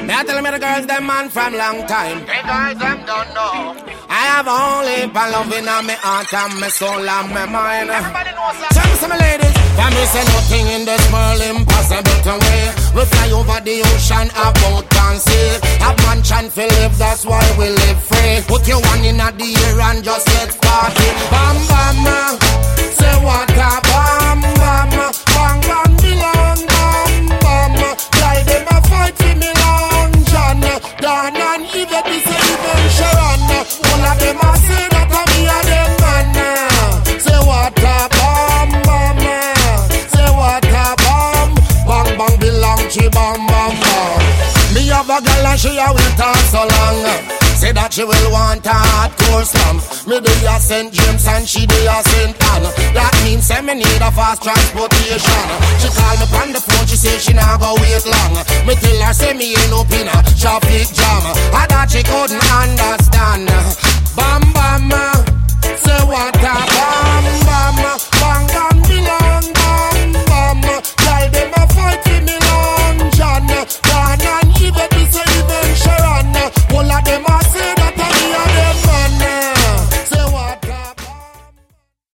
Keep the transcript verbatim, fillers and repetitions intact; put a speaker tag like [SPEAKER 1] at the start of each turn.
[SPEAKER 1] Me I tell me the girls them man from long time.
[SPEAKER 2] The guys them don't know.
[SPEAKER 1] I have only for loving on me heart and me soul and me mind.
[SPEAKER 2] Everybody knows that.
[SPEAKER 1] Tell me some ladies, for me say nothing in this world impossible to way. We fly over the ocean about and sea. Have mansion to live, that's why we live free. Put your one in at the air and just get started. Bam bam, say what a bam bam, bang bang belong bam bam. Fly them a fight for me long John, Dan and even this even Sharon. All of them a say that I me a them man. Say what a bam bam, say what a bam, bang bang belong to bam bam bam. Me have a girl and she a will talk so long. Say that she will want a hardcore slam. Me do a Saint James and she do a Saint Anne. That means say me need a fast transportation. She call me on the phone, she say she not go wait long. Me tell her say me ain't no pin a traffic jam. I thought she couldn't understand. Bam bam, say what up.